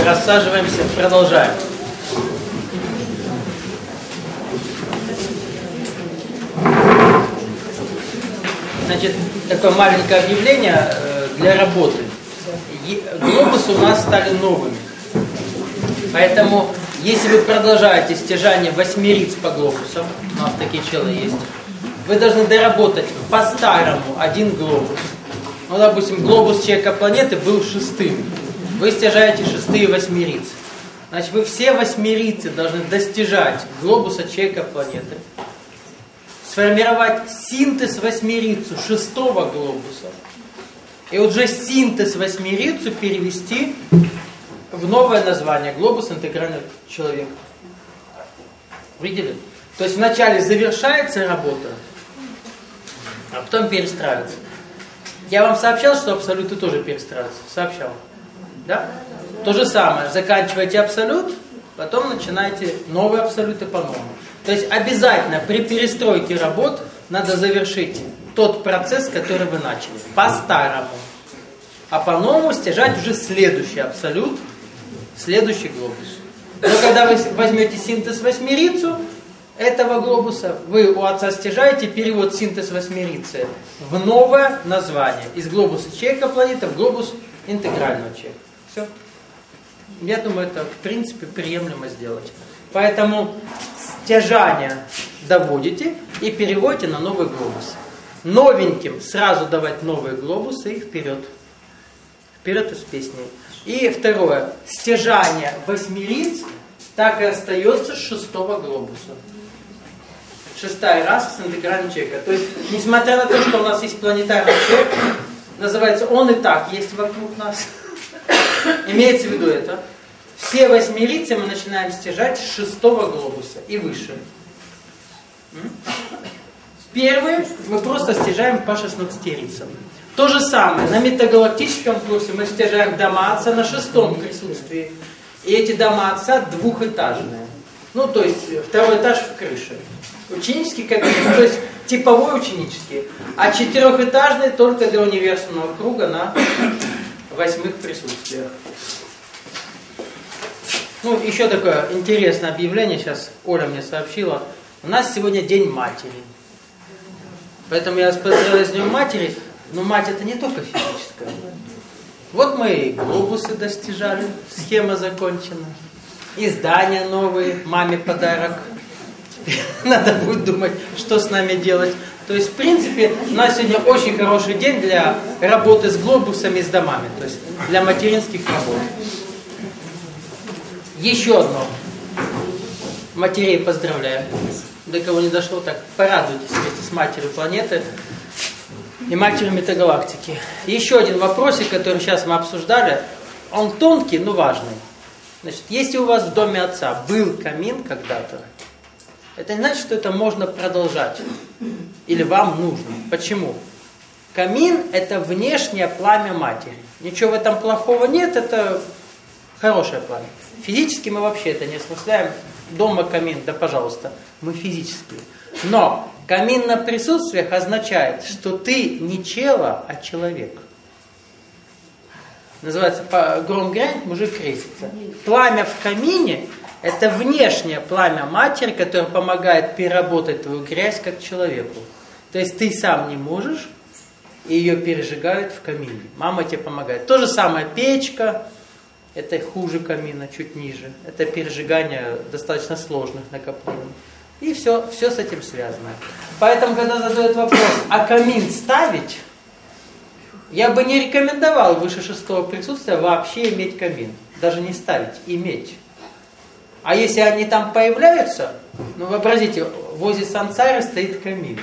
Рассаживаемся, продолжаем. Значит, такое маленькое объявление для работы. Глобусы у нас стали новыми. Поэтому, если вы продолжаете стяжание 8 риц по глобусам, у нас такие челы есть, вы должны доработать по-старому один глобус. Ну, допустим, глобус человека планеты был 6-м. Вы стяжаете 6-е 8 Значит, вы все 8 должны достижать глобуса человека планеты. Сформировать синтез 8 6-го глобуса. И уже синтез 8 перевести в новое название глобус интегрального человека. Видели? То есть вначале завершается работа, а потом перестраивается. Я вам сообщал, что абсолюты тоже перестраиваются? Сообщал. Да? То же самое. Заканчиваете абсолют, потом начинаете новые абсолюты по-новому. То есть обязательно при перестройке работ надо завершить тот процесс, который вы начали. По-старому. А по-новому стяжать уже следующий абсолют, следующий глобус. Но когда вы возьмете синтез 8 этого глобуса, вы у отца стяжаете перевод синтез 8 в новое название. Из глобуса человека планеты в глобус интегрального человека. Все. Я думаю, это в принципе приемлемо сделать. Поэтому стяжание доводите и переводите на новый глобус. Новеньким сразу давать новые глобусы и вперед. Вперед из песни. И второе. Стяжание 8 так и остается с 6-го глобуса. 6-я раса с интегральным человека. То есть, несмотря на то, что у нас есть планетарный человек, называется, он и так есть вокруг нас. Имеется в виду это. Все 8 мы начинаем стяжать с 6-го глобуса и выше. Первые мы просто стяжаем по 16 рицам. То же самое на метагалактическом курсе мы стяжаем дома отца на 6-м присутствии. И эти дома отца двухэтажные. Ну, то есть, второй этаж в крыше. Ученический кабинет, то есть типовой ученический. А 4-этажный только для универсального круга на 8 присутствиях. Ну, еще такое интересное объявление, сейчас Оля мне сообщила. У нас сегодня День матери. Поэтому я вас поздравляю с Днем матери. Но мать это не только физическая. Вот мы и глобусы достижали, схема закончена. Издания новые, маме подарок. Надо будет думать, что с нами делать. То есть, в принципе, у нас сегодня очень хороший день для работы с глобусами и с домами. То есть, для материнских работ. Еще одно. Матерей поздравляю. До кого не дошло, так порадуйтесь вместе с матерью планеты и матерью метагалактики. Еще один вопросик, который сейчас мы обсуждали. Он тонкий, но важный. Значит, если у вас в доме отца был камин когда-то, это не значит, что это можно продолжать. Или вам нужно. Почему? Камин – это внешнее пламя матери. Ничего в этом плохого нет, это хорошее пламя. Физически мы вообще это не осмысляем. Дома камин, да пожалуйста, мы физические. Но камин на присутствиях означает, что ты не чело, а человек. Называется гром грянет, мужик крестится. Пламя в камине – это внешнее пламя матери, которое помогает переработать твою грязь как человеку. То есть ты сам не можешь, и ее пережигают в камине. Мама тебе помогает. То же самое печка, это хуже камина, чуть ниже. Это пережигание достаточно сложных накоплений. И все с этим связано. Поэтому, когда задают вопрос, а камин ставить, я бы не рекомендовал выше 6-го присутствия вообще иметь камин. Даже не ставить, иметь. А если они там появляются, ну вообразите, возле сансары стоит камин.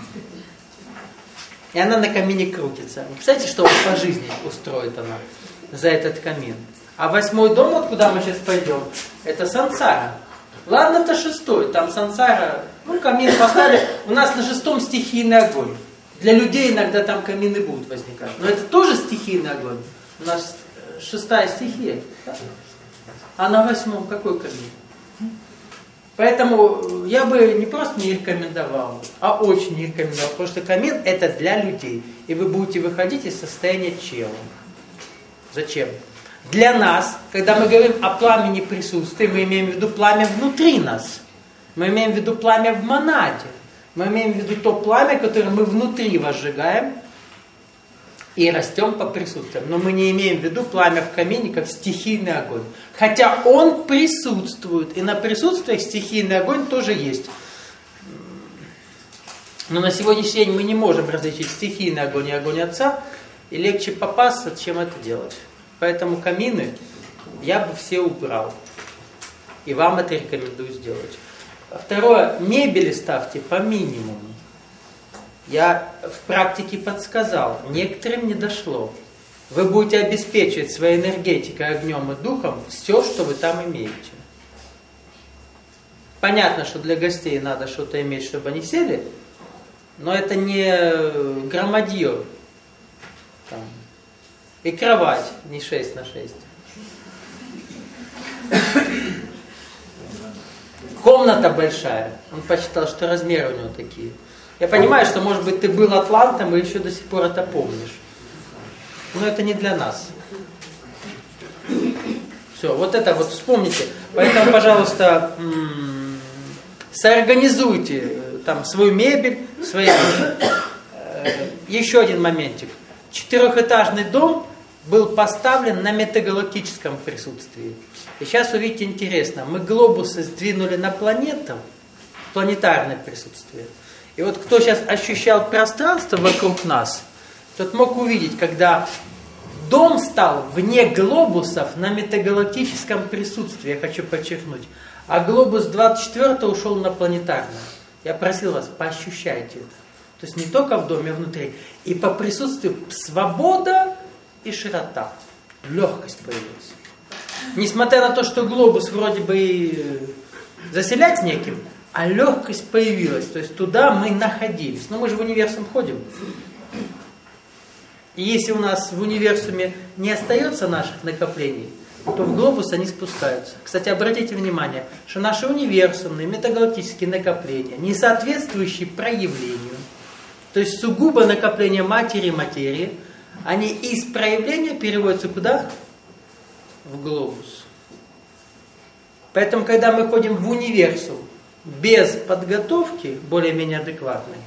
И она на камине крутится. Представляете, что по жизни устроит она за этот камин. А 8-й дом, вот куда мы сейчас пойдем, это сансара. Ладно, это 6-й, там сансара, ну камин поставили. У нас на 6-м стихийный огонь. Для людей иногда там камины будут возникать. Но это тоже стихийный огонь. У нас 6-я стихия. Да? А на 8-м какой камин? Поэтому я бы не просто не рекомендовал, а очень не рекомендовал. Потому что камин это для людей. И вы будете выходить из состояния чела. Зачем? Для нас, когда мы говорим о пламени присутствия, мы имеем в виду пламя внутри нас. Мы имеем в виду пламя в монаде. Мы имеем в виду то пламя, которое мы внутри возжигаем и растем по присутствиям. Но мы не имеем в виду пламя в камине, как стихийный огонь. Хотя он присутствует, и на присутствиях стихийный огонь тоже есть. Но на сегодняшний день мы не можем различить стихийный огонь и огонь Отца, и легче попасться, чем это делать. Поэтому камины я бы все убрал. И вам это рекомендую сделать. Второе, мебели ставьте по минимуму. Я в практике подсказал, некоторым не дошло. Вы будете обеспечивать своей энергетикой, огнем и духом все, что вы там имеете. Понятно, что для гостей надо что-то иметь, чтобы они сели, но это не громадье. Там. И кровать не 6 на 6. Комната большая. Он посчитал, что размеры у него такие. Я понимаю, что, может быть, ты был атлантом и еще до сих пор это помнишь. Но это не для нас. Все, вот это вот вспомните. Поэтому, пожалуйста, соорганизуйте там свою мебель, свои... Еще один моментик. 4-этажный дом был поставлен на метагалактическом присутствии. И сейчас увидите интересно. Мы глобусы сдвинули на планету, планетарное присутствие. И вот кто сейчас ощущал пространство вокруг нас, тот мог увидеть, когда дом стал вне глобусов на метагалактическом присутствии, я хочу подчеркнуть, а глобус 24 ушел на планетарное. Я просил вас, поощущайте это. То есть не только в доме, а внутри. И по присутствию свобода и широта. Легкость появилась. Несмотря на то, что глобус вроде бы и заселять неким, а легкость появилась. То есть туда мы находились. Но мы же в универсум ходим. И если у нас в универсуме не остается наших накоплений, то в глобус они спускаются. Кстати, обратите внимание, что наши универсумные метагалактические накопления, не соответствующие проявлению, то есть сугубо накопление матери и материи, они из проявления переводятся куда? В глобус. Поэтому, когда мы ходим в универсум без подготовки, более-менее адекватной,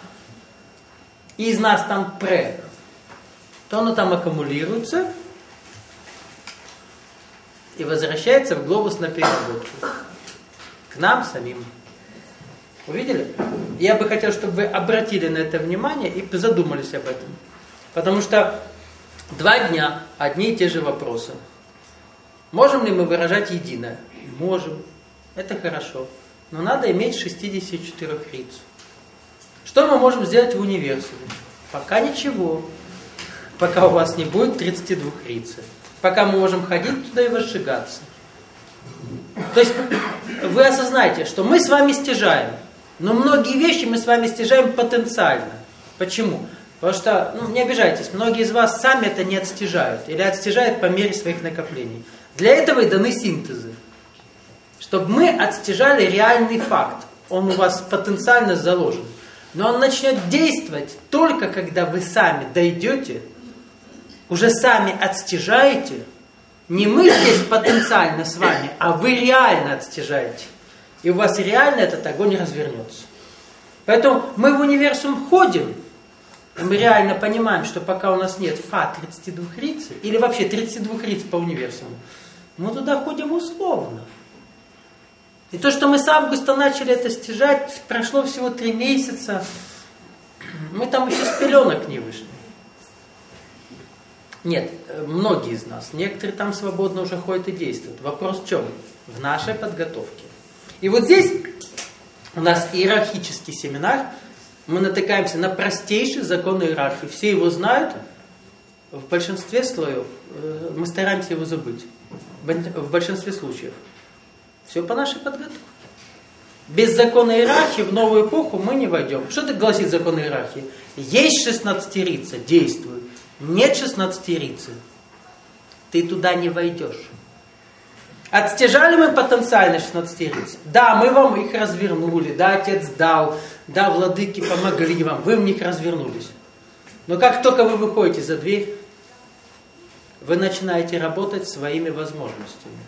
и из нас там пре, то оно там аккумулируется и возвращается в глобус на переработку. К нам самим. Увидели? Я бы хотел, чтобы вы обратили на это внимание и задумались об этом. Потому что 2 дня одни и те же вопросы. Можем ли мы выражать единое? Можем. Это хорошо. Но надо иметь 64 риц. Что мы можем сделать в универсуме? Пока ничего. Пока у вас не будет 32 рицы. Пока мы можем ходить туда и возжигаться. То есть вы осознаете, что мы с вами стяжаем. Но многие вещи мы с вами стяжаем потенциально. Почему? Потому что, не обижайтесь, многие из вас сами это не отстяжают. Или отстяжают по мере своих накоплений. Для этого и даны синтезы. Чтобы мы отстяжали реальный факт. Он у вас потенциально заложен. Но он начнет действовать только когда вы сами дойдете, уже сами отстяжаете. Не мы здесь потенциально с вами, а вы реально отстяжаете. И у вас реально этот огонь развернется. Поэтому мы в универсум ходим, и мы реально понимаем, что пока у нас нет фа 32 риц, или вообще 32 риц по универсуму, мы туда ходим условно. И то, что мы с августа начали это стяжать, прошло всего 3 месяца, мы там еще с пеленок не вышли. Нет, многие из нас, некоторые там свободно уже ходят и действуют. Вопрос в чем? В нашей подготовке. И вот здесь у нас иерархический семинар, мы натыкаемся на простейший закон иерархии. Все его знают, в большинстве слоев мы стараемся его забыть. В большинстве случаев. Все по нашей подготовке. Без закона иерархии в новую эпоху мы не войдем. Что это гласит закон иерархии? Есть 16-рица, действуй. Нет 16-рицы. Ты туда не войдешь. Отстяжали мы потенциально 16-риц? Да, мы вам их развернули. Да, Отец дал. Да, владыки помогли вам. Вы в них развернулись. Но как только вы выходите за дверь, вы начинаете работать своими возможностями.